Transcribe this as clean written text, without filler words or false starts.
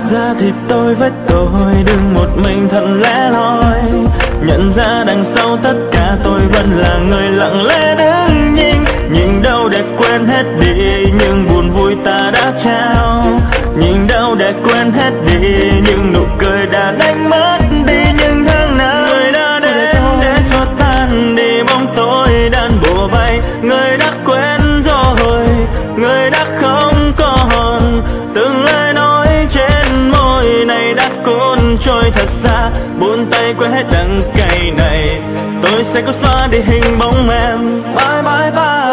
ra thì tôi với tôi đừng một mình thật lẻ loi, nhận ra đằng sau tất cả tôi vẫn là người lặng lẽ đứng nhìn đâu để quên hết đi những buồn vui ta đã trao, nhìn đâu để quên hết đi những nụ cười đã đánh mất đi những tháng năm. Người đã đến để cho tan đi bóng tối đang bủa vây, người đã quên rồi, người đã không còn từng lời nói trên môi này đã cuốn trôi thật xa, buông tay quên hết đắng cay này, tôi sẽ có xóa đi hình bóng em. Bye bye bye.